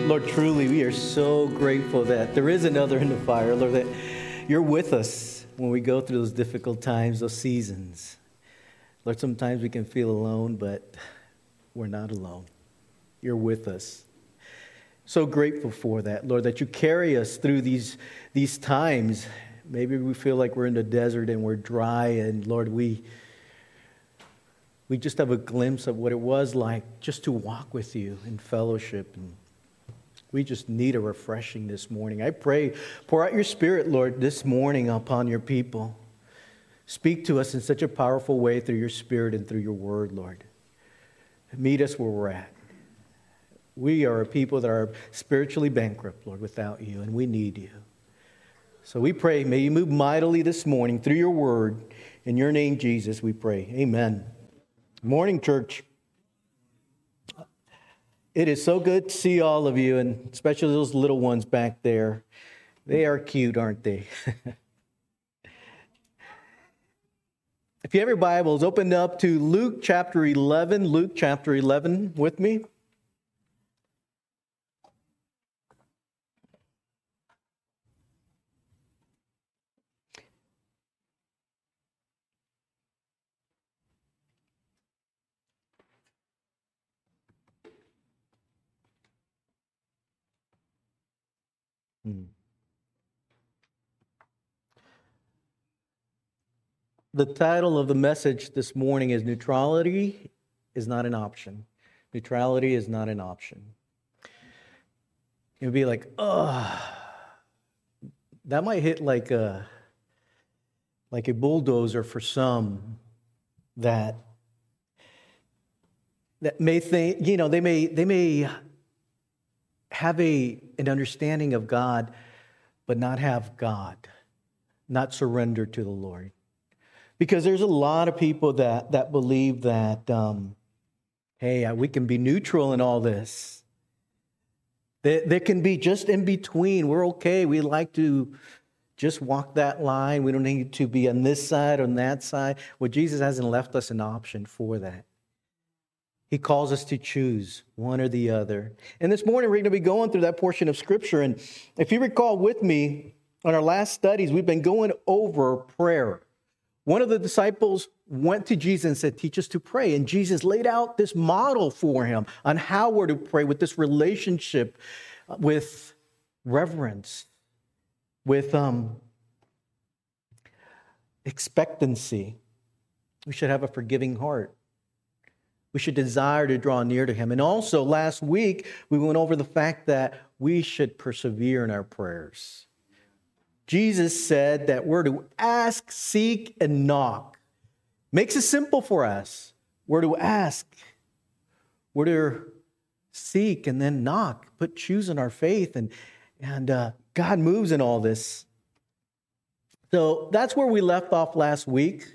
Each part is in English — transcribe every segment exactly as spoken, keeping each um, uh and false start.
Lord, truly, we are so grateful that there is another in the fire, Lord, that you're with us when we go through those difficult times, those seasons. Lord, sometimes we can feel alone, but we're not alone. You're with us. So grateful for that, Lord, that you carry us through these, these times. Maybe we feel like we're in the desert and we're dry, and Lord, we, we just have a glimpse of what it was like just to walk with you in fellowship. And we just need a refreshing this morning. I pray, pour out your Spirit, Lord, this morning upon your people. Speak to us in such a powerful way through your Spirit and through your word, Lord. Meet us where we're at. We are a people that are spiritually bankrupt, Lord, without you, and we need you. So we pray, may you move mightily this morning through your word. In your name, Jesus, we pray. Amen. Good morning, church. It is so good to see all of you, and especially those little ones back there. They are cute, aren't they? If you have your Bibles, open up to Luke chapter eleven. Luke chapter eleven with me. Hmm. The title of the message this morning is Neutrality is Not an Option. Neutrality is not an option. You'd be like, oh, that might hit like a, like a bulldozer for some that, that may think, you know, they may, they may have a, an understanding of God, but not have God, not surrender to the Lord. Because there's a lot of people that, that believe that, um, hey, we can be neutral in all this. There, there can be just in between. We're okay. We like to just walk that line. We don't need to be on this side or on that side. Well, Jesus hasn't left us an option for that. He calls us to choose one or the other. And this morning, we're going to be going through that portion of Scripture. And if you recall with me, on our last studies, we've been going over prayer. One of the disciples went to Jesus and said, teach us to pray. And Jesus laid out this model for him on how we're to pray with this relationship, with reverence, with um, expectancy. We should have a forgiving heart. We should desire to draw near to him. And also last week, we went over the fact that we should persevere in our prayers. Jesus said that we're to ask, seek, and knock. Makes it simple for us. We're to ask. We're to seek and then knock. Put choose in our faith. And, and uh, God moves in all this. So that's where we left off last week.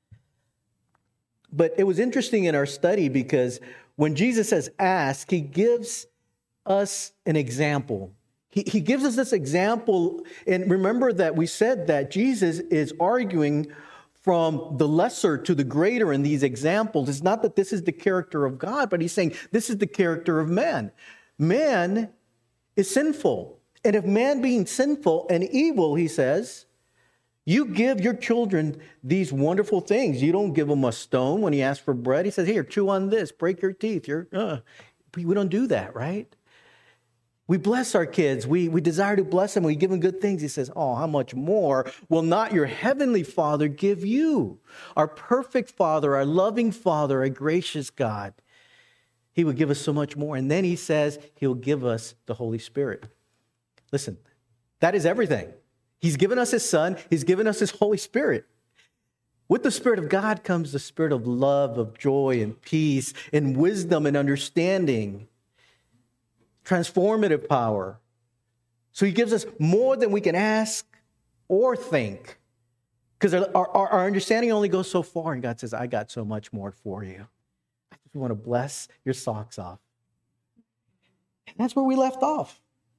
But it was interesting in our study because when Jesus says ask, he gives us an example. He, he gives us this example. And remember that we said that Jesus is arguing from the lesser to the greater in these examples. It's not that this is the character of God, but he's saying this is the character of man. Man is sinful. And if man being sinful and evil, he says, you give your children these wonderful things. You don't give them a stone when he asks for bread. He says, here, chew on this, break your teeth. You're, uh. We don't do that, right? We bless our kids. We, we desire to bless them. We give them good things. He says, oh, how much more will not your heavenly Father give you? Our perfect Father, our loving Father, our gracious God. He will give us so much more. And then he says he'll give us the Holy Spirit. Listen, that is everything. He's given us his Son. He's given us his Holy Spirit. With the Spirit of God comes the spirit of love, of joy, and peace, and wisdom, and understanding. Transformative power. So he gives us more than we can ask or think. Because our, our, our understanding only goes so far. And God says, I got so much more for you. I just want to bless your socks off. And that's where we left off.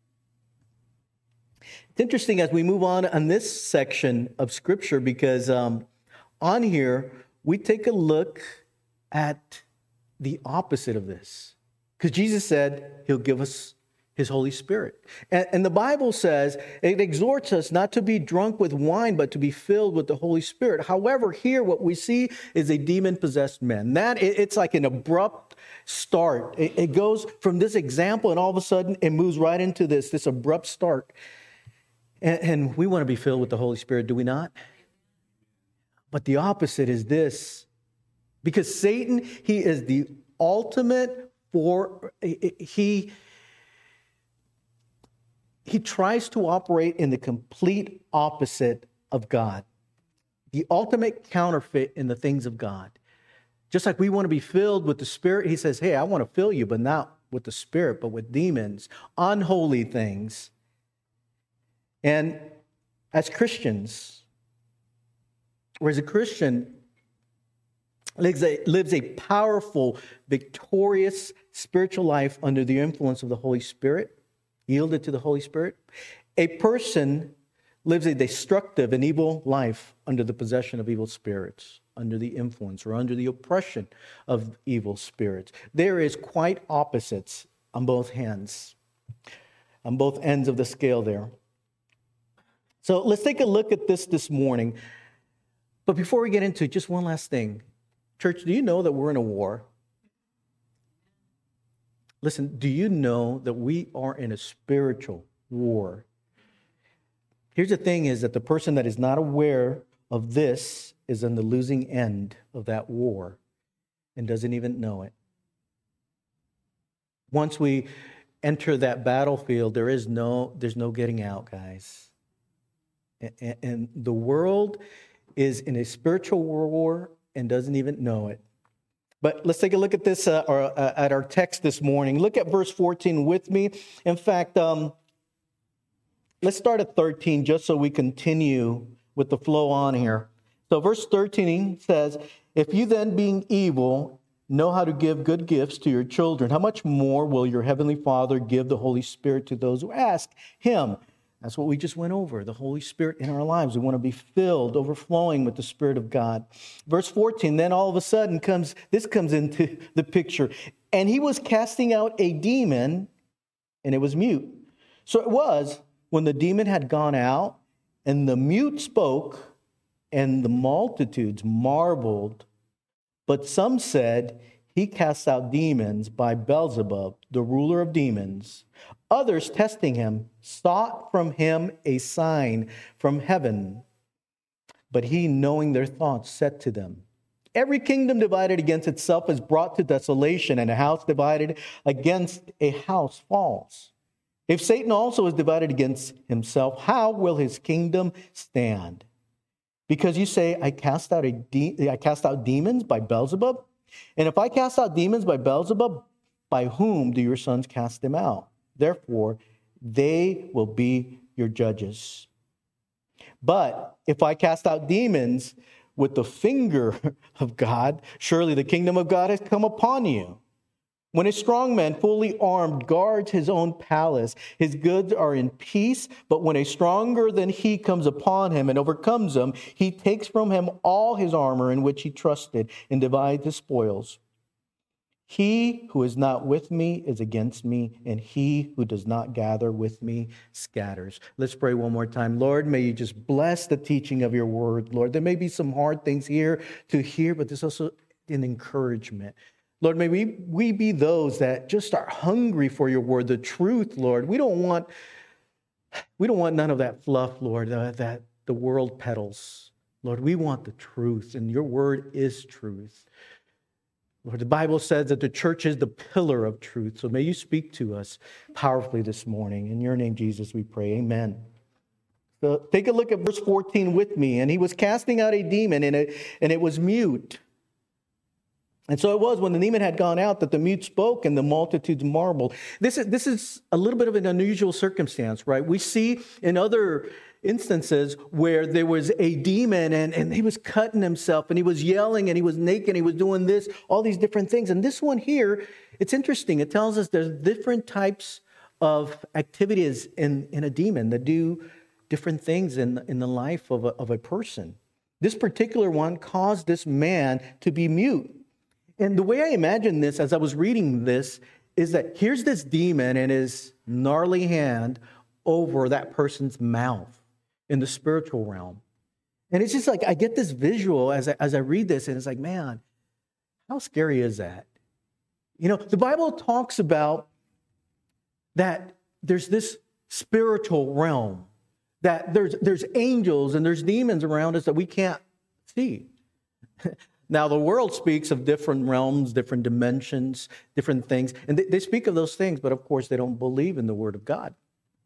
It's interesting as we move on on this section of Scripture because um, on here, we take a look at the opposite of this. Because Jesus said he'll give us His Holy Spirit. And, and the Bible says, it exhorts us not to be drunk with wine, but to be filled with the Holy Spirit. However, here what we see is a demon-possessed man. That, it, it's like an abrupt start. It, it goes from this example, and all of a sudden it moves right into this, this abrupt start. And, and we want to be filled with the Holy Spirit, do we not? But the opposite is this. Because Satan, he is the ultimate for, he... He tries to operate in the complete opposite of God, the ultimate counterfeit in the things of God. Just like we want to be filled with the Spirit, he says, hey, I want to fill you, but not with the Spirit, but with demons, unholy things. And as Christians, or as a Christian lives a, lives a powerful, victorious spiritual life under the influence of the Holy Spirit, yielded to the Holy Spirit, a person lives a destructive and evil life under the possession of evil spirits, under the influence or under the oppression of evil spirits. There is quite opposites on both hands, on both ends of the scale there. So let's take a look at this this morning. But before we get into it, just one last thing. Church, do you know that we're in a war? Listen, do you know that we are in a spiritual war? Here's the thing is that the person that is not aware of this is on the losing end of that war and doesn't even know it. Once we enter that battlefield, there is no, there's no getting out, guys. And, and the world is in a spiritual war and doesn't even know it. But let's take a look at this, uh, or, uh, at our text this morning. Look at verse fourteen with me. In fact, um, let's start at thirteen just so we continue with the flow on here. So verse thirteen says, if you then being evil know how to give good gifts to your children, how much more will your heavenly Father give the Holy Spirit to those who ask him? That's what we just went over, the Holy Spirit in our lives. We want to be filled, overflowing with the Spirit of God. Verse fourteen, then all of a sudden comes, this comes into the picture. And he was casting out a demon, and it was mute. So it was when the demon had gone out, and the mute spoke, and the multitudes marveled. But some said, he casts out demons by Beelzebub, the ruler of demons. Others, testing him, sought from him a sign from heaven. But he, knowing their thoughts, said to them, every kingdom divided against itself is brought to desolation, and a house divided against a house falls. If Satan also is divided against himself, how will his kingdom stand? Because you say, I cast out a de- I cast out demons by Beelzebub? And if I cast out demons by Beelzebub, by whom do your sons cast them out? Therefore, they will be your judges. But if I cast out demons with the finger of God, surely the kingdom of God has come upon you. When a strong man, fully armed, guards his own palace, his goods are in peace. But when a stronger than he comes upon him and overcomes him, he takes from him all his armor in which he trusted and divides the spoils. He who is not with me is against me, and he who does not gather with me scatters. Let's pray one more time. Lord, may you just bless the teaching of your word, Lord. There may be some hard things here to hear, but there's also an encouragement. Lord, may we, we be those that just are hungry for your word, the truth, Lord. We don't want, we don't want none of that fluff, Lord, uh, that the world peddles. Lord, we want the truth, and your word is truth. Lord, the Bible says that the church is the pillar of truth. So may you speak to us powerfully this morning. In your name, Jesus, we pray. Amen. So take a look at verse fourteen with me. And he was casting out a demon, and it, and it was mute. And so it was when the demon had gone out that the mute spoke and the multitudes marveled. This is, this is a little bit of an unusual circumstance, right? We see in other instances where there was a demon and, and he was cutting himself and he was yelling and he was naked and he was doing this, all these different things. And this one here, it's interesting. It tells us there's different types of activities in, in a demon that do different things in, in the life of a, of a person. This particular one caused this man to be mute. And the way I imagine this as I was reading this is that here's this demon and his gnarly hand over that person's mouth in the spiritual realm. And it's just like, I get this visual as I, as I read this, and it's like, man, how scary is that? You know, the Bible talks about that there's this spiritual realm, that there's there's angels and there's demons around us that we can't see. Now, the world speaks of different realms, different dimensions, different things, and they, they speak of those things, but of course they don't believe in the Word of God.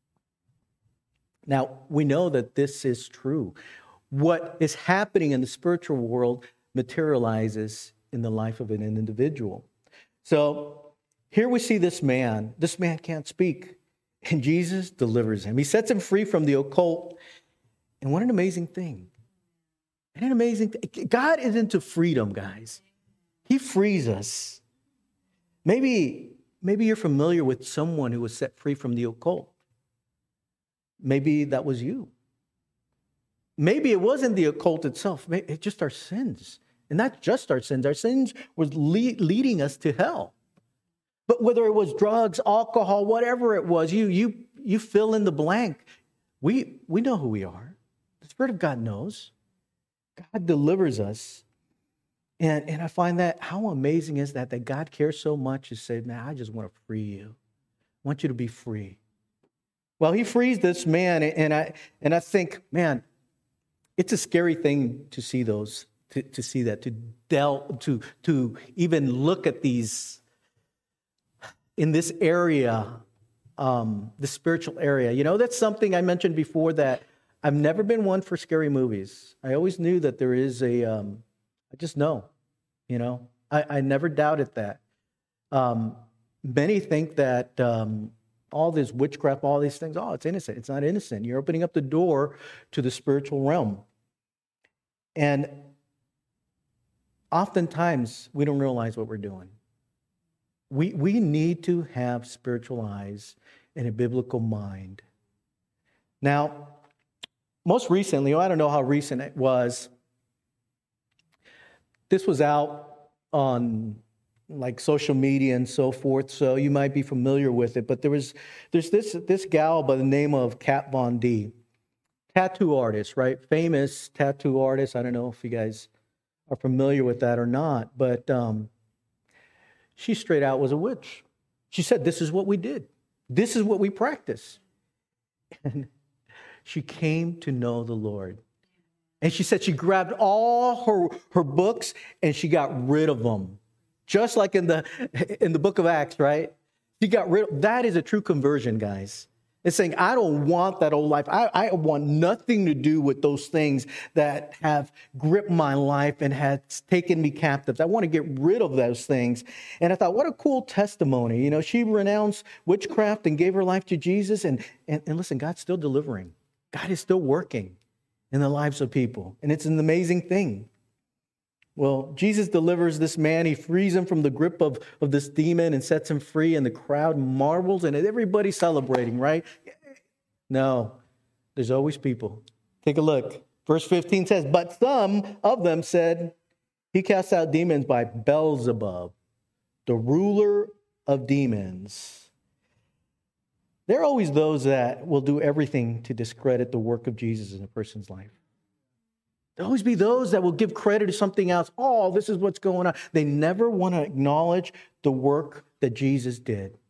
Now, we know that this is true. What is happening in the spiritual world materializes in the life of an individual. So here we see this man. This man can't speak, and Jesus delivers him. He sets him free from the occult. And what an amazing thing. And an amazing thing. God is into freedom, guys. He frees us. Maybe, maybe you're familiar with someone who was set free from the occult. Maybe that was you. Maybe it wasn't the occult itself. Maybe it's just our sins. And not just our sins. Our sins was lead, leading us to hell. But whether it was drugs, alcohol, whatever it was, you you you fill in the blank. We we know who we are. The Spirit of God knows. God delivers us. And, and I find that, how amazing is that, that God cares so much to say, man, I just want to free you. I want you to be free. Well, he frees this man, and I and I think, man, it's a scary thing to see those, to, to see that, to delve, to to even look at these in this area, um, the spiritual area. You know, that's something I mentioned before, that I've never been one for scary movies. I always knew that there is a, um, I just know, you know, I, I never doubted that. Um, many think that um, all this witchcraft, all these things, oh, it's innocent. It's not innocent. You're opening up the door to the spiritual realm. And oftentimes, we don't realize what we're doing. We, we need to have spiritual eyes and a biblical mind. Now, most recently, I don't know how recent it was, this was out on like social media and so forth, so you might be familiar with it, but there was there's this this gal by the name of Kat Von D, tattoo artist, right? Famous tattoo artist. I don't know if you guys are familiar with that or not, but um, she straight out was a witch. She said, this is what we did. This is what we practice. And she came to know the Lord. And she said she grabbed all her, her books and she got rid of them. Just like in the in the book of Acts, right? She got rid of, that is a true conversion, guys. It's saying, I don't want that old life. I, I want nothing to do with those things that have gripped my life and has taken me captive. I want to get rid of those things. And I thought, what a cool testimony. You know, she renounced witchcraft and gave her life to Jesus. And, and, and listen, God's still delivering. God is still working in the lives of people. And it's an amazing thing. Well, Jesus delivers this man. He frees him from the grip of, of this demon and sets him free. And the crowd marvels and everybody's celebrating, right? No, there's always people. Take a look. Verse fifteen says, but some of them said, he casts out demons by Beelzebub, the ruler of demons. There are always those that will do everything to discredit the work of Jesus in a person's life. There'll always be those that will give credit to something else. Oh, this is what's going on. They never want to acknowledge the work that Jesus did.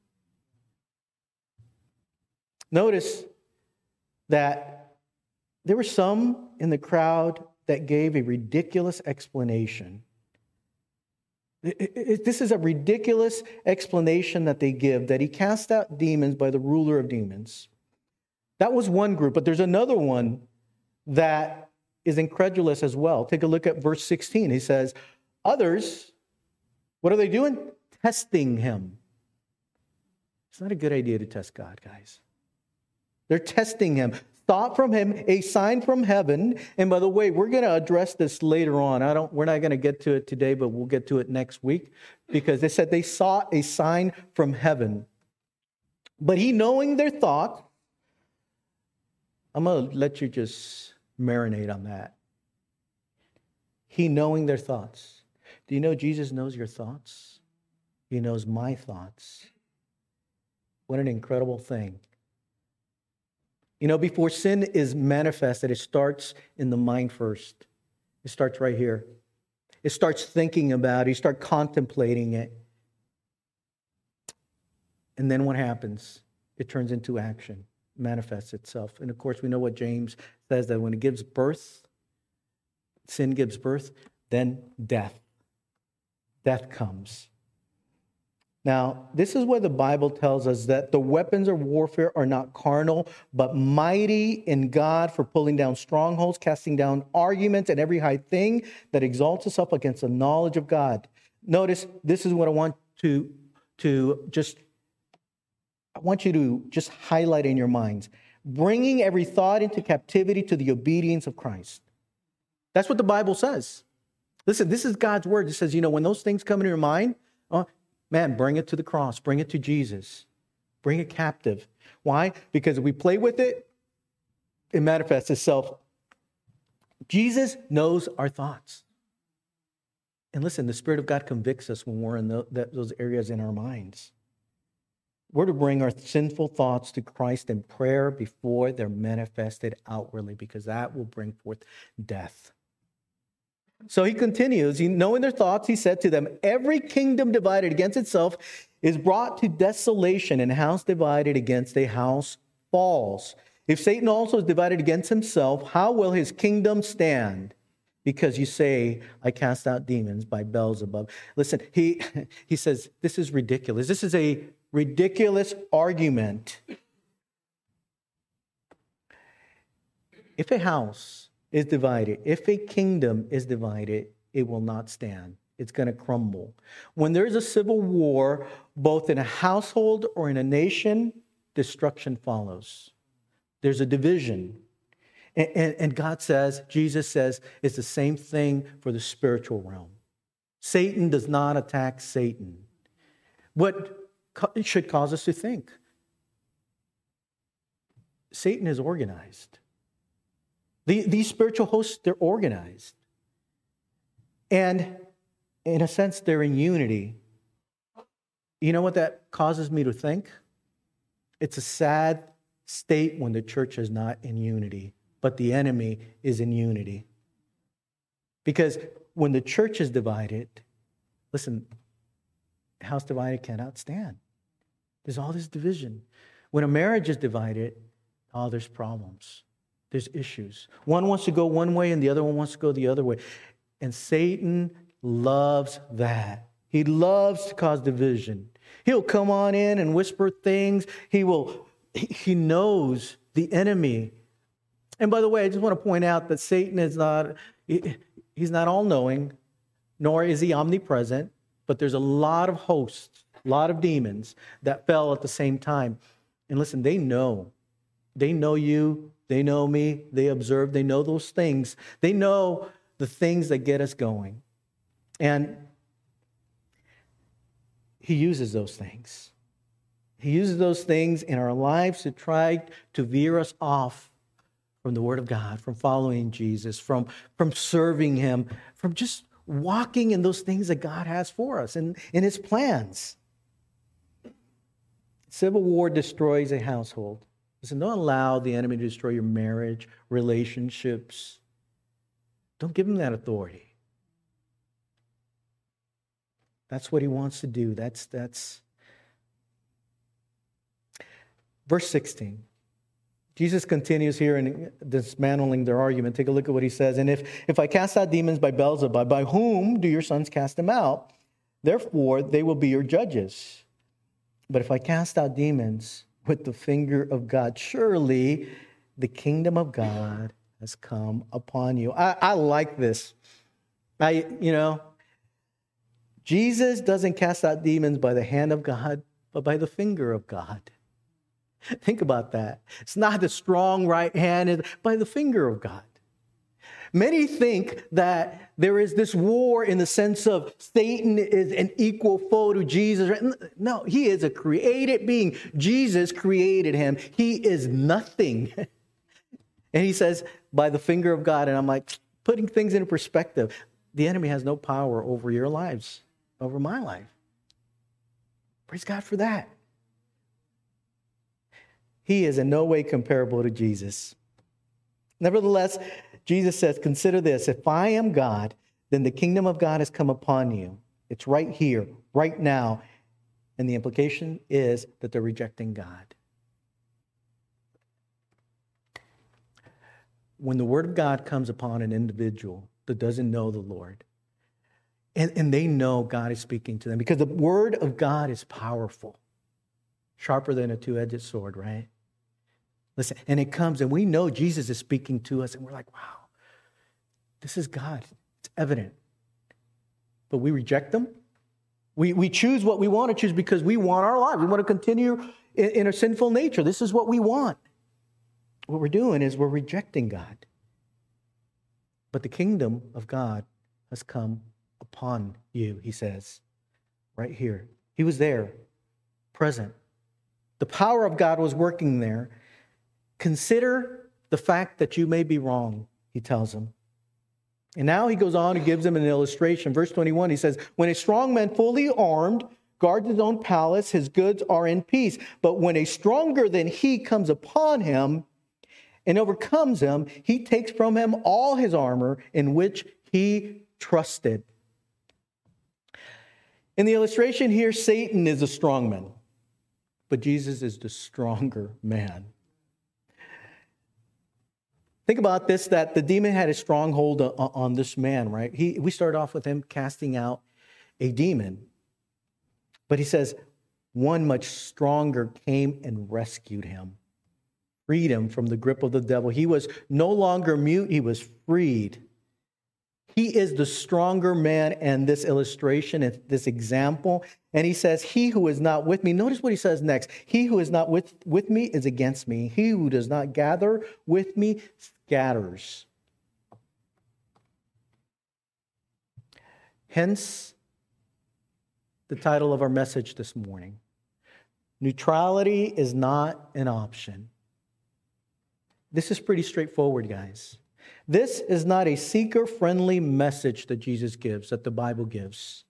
Notice that there were some in the crowd that gave a ridiculous explanation. It, it, it, this is a ridiculous explanation that they give, that he cast out demons by the ruler of demons. That was one group, but there's another one that is incredulous as well. Take a look at verse sixteen. He says, others, what are they doing? Testing him. It's not a good idea to test God, guys. They're testing him. Sought from him a sign from heaven. And by the way, we're going to address this later on. I don't. We're not going to get to it today, but we'll get to it next week, because they said they sought a sign from heaven. But he, knowing their thought, I'm going to let you just marinate on that. He, knowing their thoughts. Do you know Jesus knows your thoughts? He knows my thoughts. What an incredible thing. You know, before sin is manifested, it starts in the mind first. It starts right here. It starts thinking about it. You start contemplating it. And then what happens? It turns into action, manifests itself. And of course, we know what James says, that when it gives birth, sin gives birth, then death. Death comes. Now, this is where the Bible tells us that the weapons of warfare are not carnal, but mighty in God for pulling down strongholds, casting down arguments and every high thing that exalts itself against the knowledge of God. Notice, this is what I want to, to just, I want you to just highlight in your minds. Bringing every thought into captivity to the obedience of Christ. That's what the Bible says. Listen, this is God's word. It says, you know, when those things come into your mind, oh, man, bring it to the cross. Bring it to Jesus. Bring it captive. Why? Because if we play with it, it manifests itself. Jesus knows our thoughts. And listen, the Spirit of God convicts us when we're in the, that, those areas in our minds. We're to bring our sinful thoughts to Christ in prayer before they're manifested outwardly, because that will bring forth death. So he continues, he, knowing their thoughts, he said to them, every kingdom divided against itself is brought to desolation, and a house divided against a house falls. If Satan also is divided against himself, how will his kingdom stand? Because you say, I cast out demons by Beelzebub. Listen, he, he says, this is ridiculous. This is a ridiculous argument. If a house is divided, if a kingdom is divided, it will not stand. It's going to crumble. When there's a civil war, both in a household or in a nation, destruction follows. There's a division. And, and, and God says, Jesus says, it's the same thing for the spiritual realm. Satan does not attack Satan. What should cause us to think? Satan is organized. The, these spiritual hosts, they're organized. And in a sense, they're in unity. You know what that causes me to think? It's a sad state when the church is not in unity, but the enemy is in unity. Because when the church is divided, listen, a house divided cannot stand. There's all this division. When a marriage is divided, oh, there's problems. There's issues. One wants to go one way and the other one wants to go the other way. And Satan loves that. He loves to cause division. He'll come on in and whisper things. He will, he knows the enemy. And by the way, I just want to point out that Satan is not, he's not all-knowing, nor is he omnipresent, but there's a lot of hosts, a lot of demons that fell at the same time. And listen, they know. They know you. They know me. They observe. They know those things. They know the things that get us going. And he uses those things. He uses those things in our lives to try to veer us off from the Word of God, from following Jesus, from, from serving Him, from just walking in those things that God has for us and in His plans. Civil war destroys a household. Listen, don't allow the enemy to destroy your marriage, relationships. Don't give him that authority. That's what he wants to do. That's, that's. Verse sixteen. Jesus continues here in dismantling their argument. Take a look at what he says. And if, if I cast out demons by Beelzebub, by whom do your sons cast them out? Therefore, they will be your judges. But if I cast out demons with the finger of God, surely the kingdom of God has come upon you. I, I like this. I, you know, Jesus doesn't cast out demons by the hand of God, but by the finger of God. Think about that. It's not the strong right hand, it's by the finger of God. Many think that there is this war in the sense of Satan is an equal foe to Jesus. No, he is a created being. Jesus created him. He is nothing. And he says, by the finger of God. And I'm like, putting things into perspective. The enemy has no power over your lives, over my life. Praise God for that. He is in no way comparable to Jesus. Nevertheless, Jesus says, consider this, if I am God, then the kingdom of God has come upon you. It's right here, right now. And the implication is that they're rejecting God. When the word of God comes upon an individual that doesn't know the Lord, and, and they know God is speaking to them, because the word of God is powerful, sharper than a two-edged sword, right? Listen, and it comes, and we know Jesus is speaking to us, and we're like, wow, this is God. It's evident. But we reject them. We, we choose what we want to choose because we want our life. We want to continue in, in a sinful nature. This is what we want. What we're doing is we're rejecting God. But the kingdom of God has come upon you, he says, right here. He was there, present. The power of God was working there. Consider the fact that you may be wrong, he tells them. And now he goes on and gives them an illustration. Verse twenty-one, he says, when a strong man fully armed guards his own palace, his goods are in peace. But when a stronger than he comes upon him and overcomes him, he takes from him all his armor in which he trusted. In the illustration here, Satan is a strong man, but Jesus is the stronger man. Think about this, that the demon had a stronghold on this man, right? He, we started off with him casting out a demon. But he says, one much stronger came and rescued him, freed him from the grip of the devil. He was no longer mute, he was freed. He is the stronger man in this illustration, in this example. And he says, he who is not with me, notice what he says next. He who is not with, with me is against me. He who does not gather with me scatters. Hence, the title of our message this morning. Neutrality is not an option. This is pretty straightforward, guys. This is not a seeker-friendly message that Jesus gives, that the Bible gives.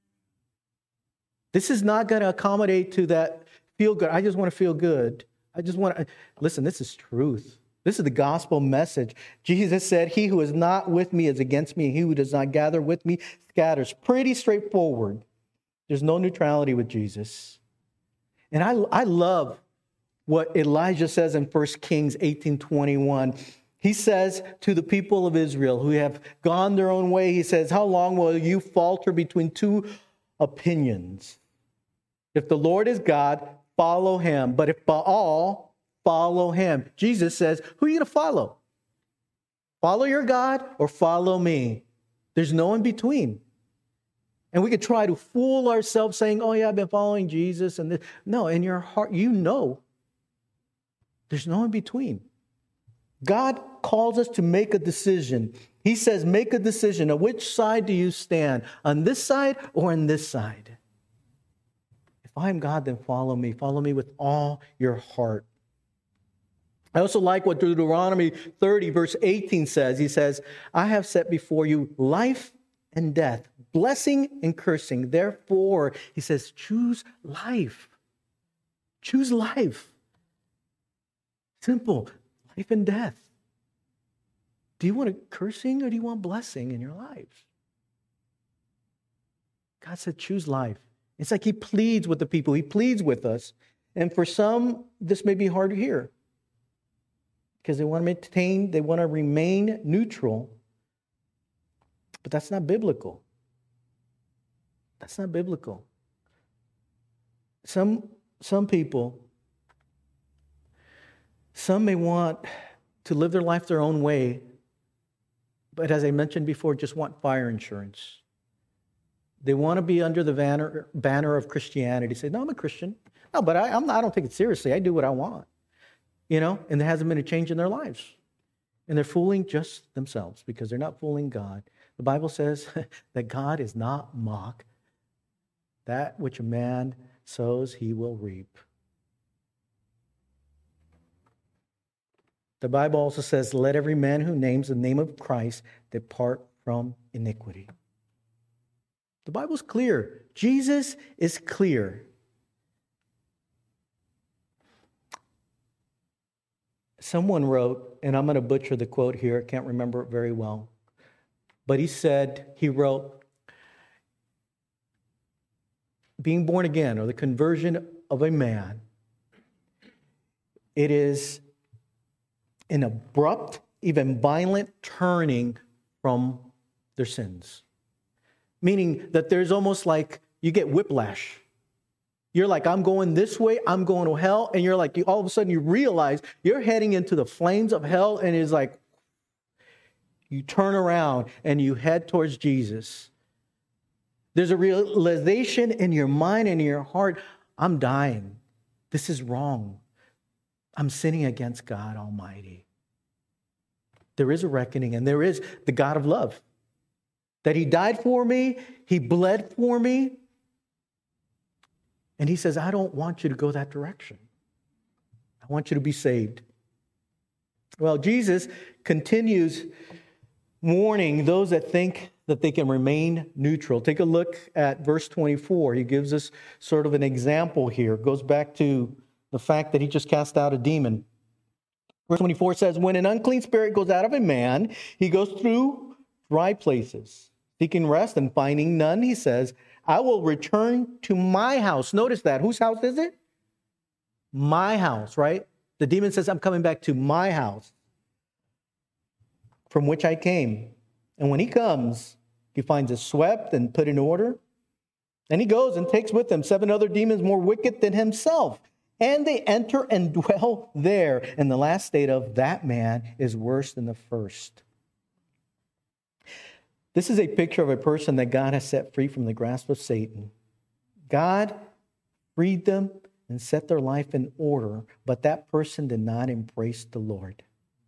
This is not going to accommodate to that feel good. I just want to feel good. I just want to... Listen, this is truth. This is the gospel message. Jesus said, he who is not with me is against me, and he who does not gather with me scatters. Pretty straightforward. There's no neutrality with Jesus. And I, I love what Elijah says in First Kings eighteen twenty-one. He says to the people of Israel who have gone their own way, he says, how long will you falter between two opinions? If the Lord is God, follow him. But if Baal, follow him. Jesus says, who are you going to follow? Follow your God or follow me? There's no in between. And we could try to fool ourselves saying, oh yeah, I've been following Jesus. And this. No, in your heart, you know, there's no in between. God calls us to make a decision. He says, make a decision. On which side do you stand? On this side or on this side? If I am God, then follow me. Follow me with all your heart. I also like what Deuteronomy thirty, verse eighteen says. He says, I have set before you life and death, blessing and cursing. Therefore, he says, choose life. Choose life. Simple. Life and death. Do you want a cursing or do you want blessing in your life? God said, choose life. It's like he pleads with the people. He pleads with us. And for some, this may be hard to hear because they want to maintain, they want to remain neutral. But that's not biblical. That's not biblical. Some, some people, some may want to live their life their own way, but as I mentioned before, just want fire insurance. They want to be under the banner, banner of Christianity. Say, no, I'm a Christian. No, but I, I'm not, I don't take it seriously. I do what I want. You know, and there hasn't been a change in their lives. And they're fooling just themselves because they're not fooling God. The Bible says that God is not mocked. That which a man sows, he will reap. The Bible also says, let every man who names the name of Christ depart from iniquity. The Bible's clear. Jesus is clear. Someone wrote, and I'm going to butcher the quote here, I can't remember it very well, but he said, he wrote, being born again, or the conversion of a man, it is an abrupt, even violent turning from their sins. Meaning that there's almost like you get whiplash. You're like, I'm going this way, I'm going to hell. And you're like, you, all of a sudden you realize you're heading into the flames of hell. And it's like, you turn around and you head towards Jesus. There's a realization in your mind and in your heart, I'm dying. This is wrong. I'm sinning against God Almighty. There is a reckoning, and there is the God of love. That He died for me, He bled for me. And He says, I don't want you to go that direction. I want you to be saved. Well, Jesus continues warning those that think that they can remain neutral. Take a look at verse twenty-four. He gives us sort of an example here. It goes back to the fact that He just cast out a demon. Verse twenty-four says, when an unclean spirit goes out of a man, he goes through dry places, seeking rest and finding none. He says, I will return to my house. Notice that. Whose house is it? My house, right? The demon says, I'm coming back to my house from which I came. And when he comes, he finds it swept and put in order. And he goes and takes with him seven other demons more wicked than himself. And they enter and dwell there. And the last state of that man is worse than the first. This is a picture of a person that God has set free from the grasp of Satan. God freed them and set their life in order, but that person did not embrace the Lord.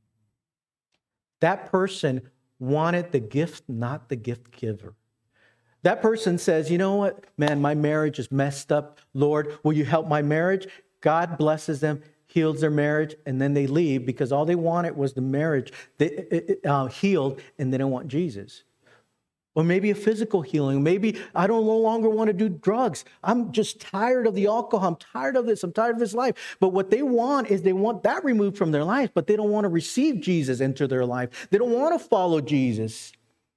That person wanted the gift, not the gift giver. That person says, you know what, man, my marriage is messed up. Lord, will you help my marriage? God blesses them, heals their marriage, and then they leave because all they wanted was the marriage they, uh, healed, and they don't want Jesus. Or maybe a physical healing. Maybe I don't no longer want to do drugs. I'm just tired of the alcohol. I'm tired of this. I'm tired of this life. But what they want is they want that removed from their life, but they don't want to receive Jesus into their life. They don't want to follow Jesus.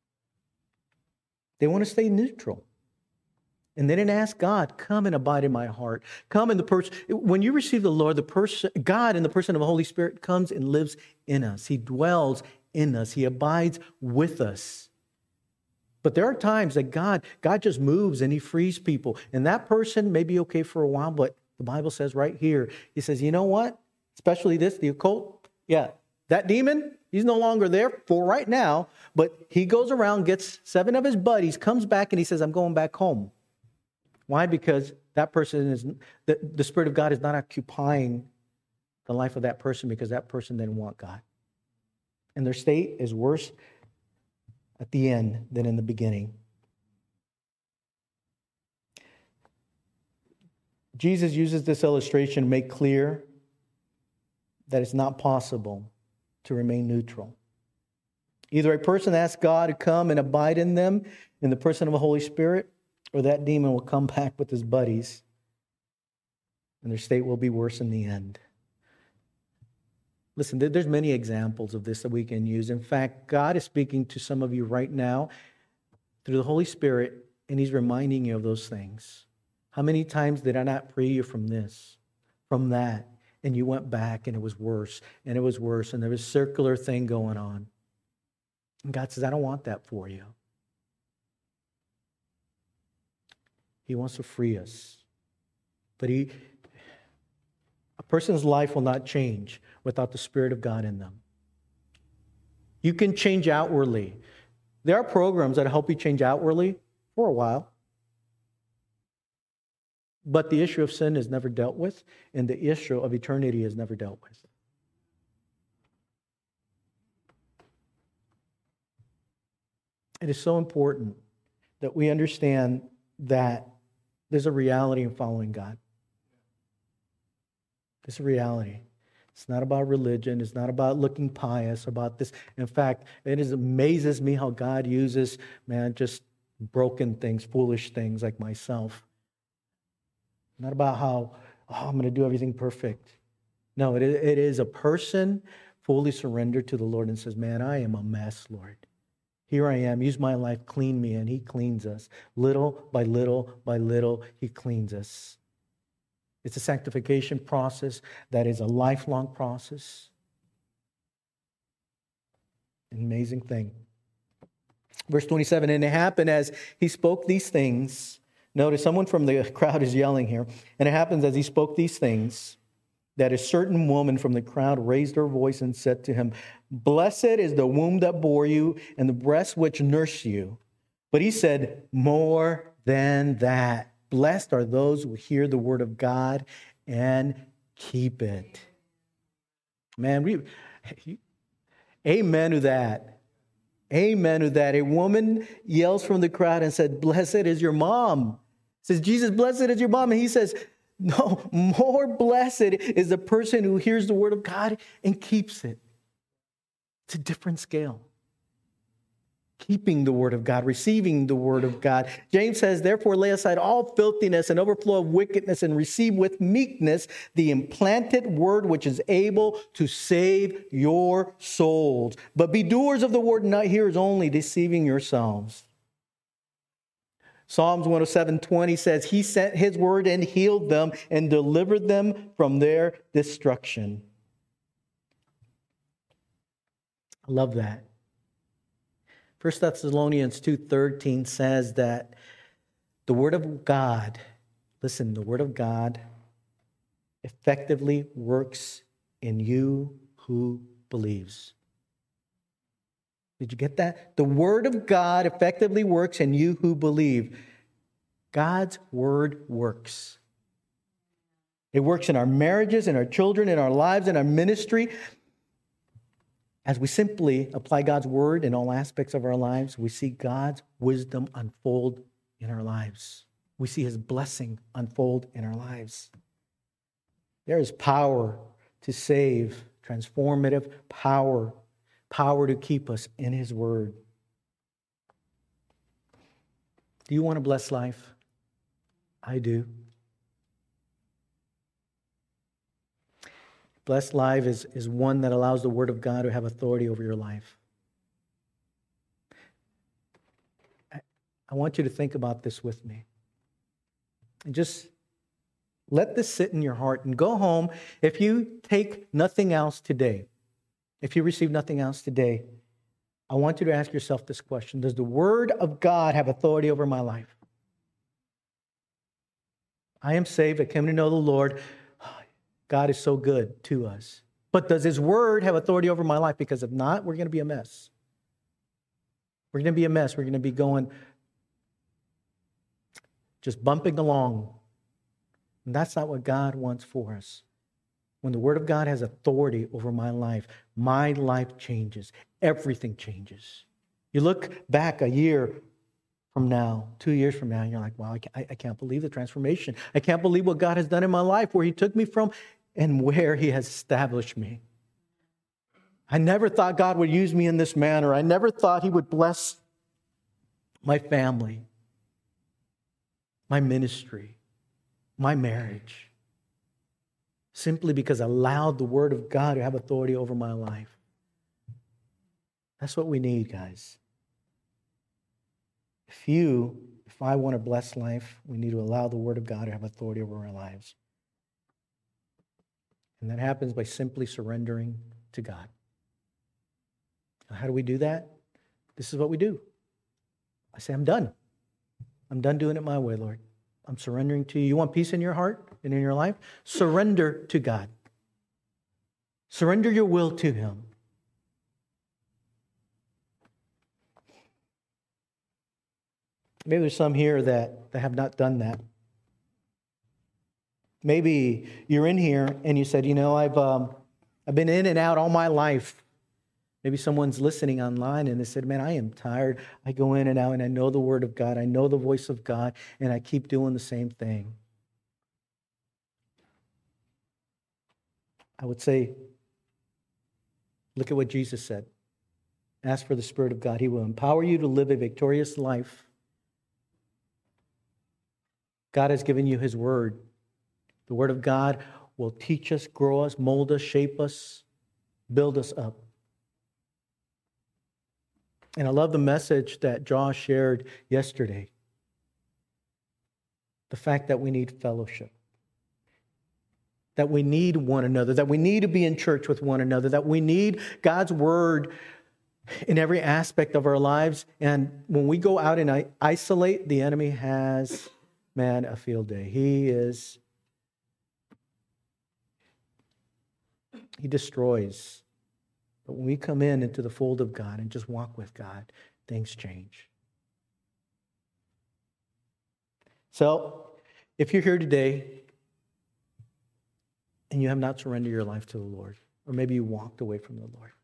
They want to stay neutral. And they didn't ask God, come and abide in my heart. Come in the person. When you receive the Lord, the person, God in the person of the Holy Spirit comes and lives in us. He dwells in us. He abides with us. But there are times that God, God just moves and He frees people. And that person may be okay for a while, but the Bible says right here, He says, you know what? Especially this, the occult. Yeah, that demon, he's no longer there for right now, but he goes around, gets seven of his buddies, comes back, and he says, I'm going back home. Why? Because that person is, the, the Spirit of God is not occupying the life of that person because that person didn't want God. And their state is worse at the end than in the beginning. Jesus uses this illustration to make clear that it's not possible to remain neutral. Either a person asks God to come and abide in them in the person of the Holy Spirit, or that demon will come back with his buddies, and their state will be worse in the end. Listen, there's many examples of this that we can use. In fact, God is speaking to some of you right now through the Holy Spirit, and He's reminding you of those things. How many times did I not free you from this, from that, and you went back and it was worse, and it was worse, and there was a circular thing going on. And God says, I don't want that for you. He wants to free us. But he, a person's life will not change without the Spirit of God in them. You can change outwardly. There are programs that help you change outwardly for a while. But the issue of sin is never dealt with, and the issue of eternity is never dealt with. It is so important that we understand that there's a reality in following God. It's a reality. It's not about religion. It's not about looking pious, about this. In fact, it is, amazes me how God uses, man, just broken things, foolish things like myself. Not about how, oh, I'm going to do everything perfect. No, it, it is a person fully surrendered to the Lord and says, man, I am a mess, Lord. Here I am. Use my life. Clean me. And he cleans us. Little by little by little, he cleans us. It's a sanctification process that is a lifelong process. An amazing thing. Verse twenty-seven, and it happened as he spoke these things. Notice someone from the crowd is yelling here. And it happens as he spoke these things that a certain woman from the crowd raised her voice and said to him, blessed is the womb that bore you and the breast which nursed you. But he said, more than that. Blessed are those who hear the word of God and keep it. Man, we, amen to that. Amen to that. A woman yells from the crowd and said, blessed is your mom. Says, Jesus, blessed is your mom. And he says, no, more blessed is the person who hears the word of God and keeps it. It's a different scale. Keeping the word of God, receiving the word of God. James says, therefore lay aside all filthiness and overflow of wickedness and receive with meekness the implanted word which is able to save your souls. But be doers of the word, not hearers only, deceiving yourselves. Psalms one oh seven twenty says, he sent his word and healed them and delivered them from their destruction. I love that. First Thessalonians two thirteen says that the word of God, listen, the word of God effectively works in you who believes. Did you get that? The word of God effectively works in you who believe. God's word works. It works in our marriages, in our children, in our lives, in our ministry. As we simply apply God's word in all aspects of our lives, we see God's wisdom unfold in our lives. We see his blessing unfold in our lives. There is power to save, transformative power, power to keep us in his word. Do you want a blessed life? I do. Blessed life is, is one that allows the word of God to have authority over your life. I, I want you to think about this with me. And just let this sit in your heart and go home. If you take nothing else today, if you receive nothing else today, I want you to ask yourself this question. Does the word of God have authority over my life? I am saved. I came to know the Lord. God is so good to us. But does his word have authority over my life? Because if not, we're going to be a mess. We're going to be a mess. We're going to be going, just bumping along. And that's not what God wants for us. When the word of God has authority over my life, my life changes. Everything changes. You look back a year from now, two years from now, and you're like, wow, I can't believe the transformation. I can't believe what God has done in my life, where he took me from and where he has established me. I never thought God would use me in this manner. I never thought he would bless my family, my ministry, my marriage, simply because I allowed the word of God to have authority over my life. That's what we need, guys. If you, if I want a blessed life, we need to allow the word of God to have authority over our lives. And that happens by simply surrendering to God. How do we do that? This is what we do. I say, I'm done. I'm done doing it my way, Lord. I'm surrendering to you. You want peace in your heart and in your life? Surrender to God. Surrender your will to him. Maybe there's some here that, that have not done that. Maybe you're in here and you said, you know, I've um, I've been in and out all my life. Maybe someone's listening online and they said, man, I am tired. I go in and out and I know the word of God. I know the voice of God and I keep doing the same thing. I would say, look at what Jesus said. Ask for the Spirit of God. He will empower you to live a victorious life. God has given you his word. The word of God will teach us, grow us, mold us, shape us, build us up. And I love the message that Josh shared yesterday. The fact that we need fellowship. That we need one another. That we need to be in church with one another. That we need God's word in every aspect of our lives. And when we go out and isolate, the enemy has, man, a field day. He is, he destroys. But when we come in into the fold of God and just walk with God, things change. So, if you're here today and you have not surrendered your life to the Lord, or maybe you walked away from the Lord,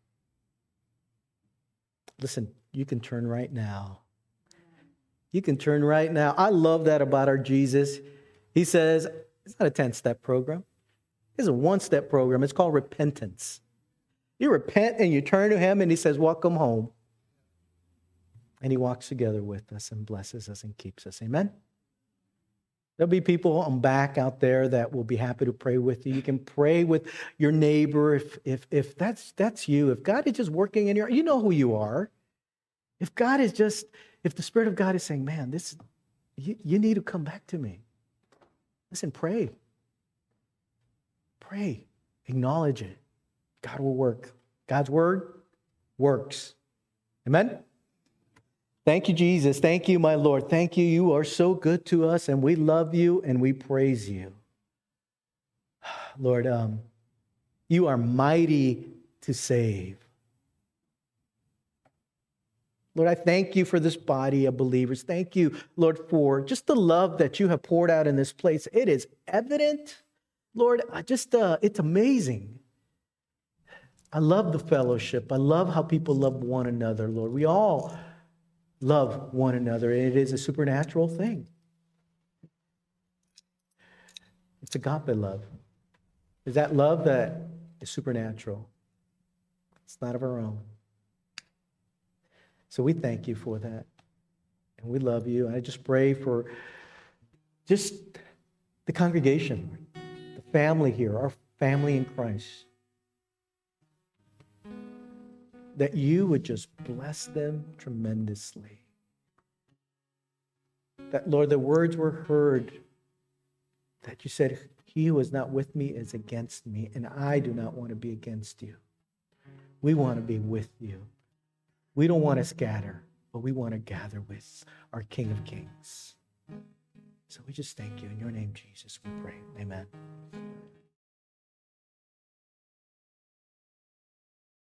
listen, you can turn right now. You can turn right now. I love that about our Jesus. He says, it's not a ten-step program. It's a one-step program. It's called repentance. You repent and you turn to him and he says, welcome home. And he walks together with us and blesses us and keeps us. Amen? There'll be people on back out there that will be happy to pray with you. You can pray with your neighbor if if if that's that's you. If God is just working in your, you know who you are. If God is just, if the Spirit of God is saying, man, this, you, you need to come back to me. Listen, pray. Pray. Acknowledge it. God will work. God's word works. Amen? Thank you, Jesus. Thank you, my Lord. Thank you. You are so good to us, and we love you, and we praise you. Lord, um, you are mighty to save. Lord, I thank you for this body of believers. Thank you, Lord, for just the love that you have poured out in this place. It is evident. Lord, I just uh, it's amazing. I love the fellowship. I love how people love one another, Lord. We all love one another, and it is a supernatural thing. It's agape love. Is that love that is supernatural? It's not of our own. So we thank you for that, and we love you. And I just pray for just the congregation, the family here, our family in Christ, that you would just bless them tremendously. That, Lord, the words were heard that you said, he who is not with me is against me, and I do not want to be against you. We want to be with you. We don't want to scatter, but we want to gather with our King of Kings. So we just thank you. In your name, Jesus, we pray. Amen.